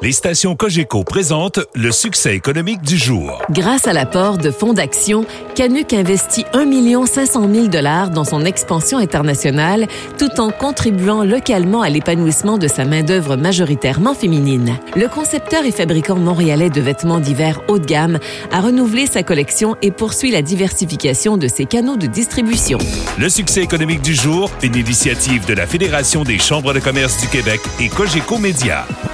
Les stations Cogeco présentent le succès économique du jour. Grâce à l'apport de fonds d'action, Canuck investit 1 500 000 $ dans son expansion internationale tout en contribuant localement à l'épanouissement de sa main-d'œuvre majoritairement féminine. Le concepteur et fabricant montréalais de vêtements d'hiver haut de gamme a renouvelé sa collection et poursuit la diversification de ses canaux de distribution. Le succès économique du jour, une initiative de la Fédération des chambres de commerce du Québec et Cogeco Média.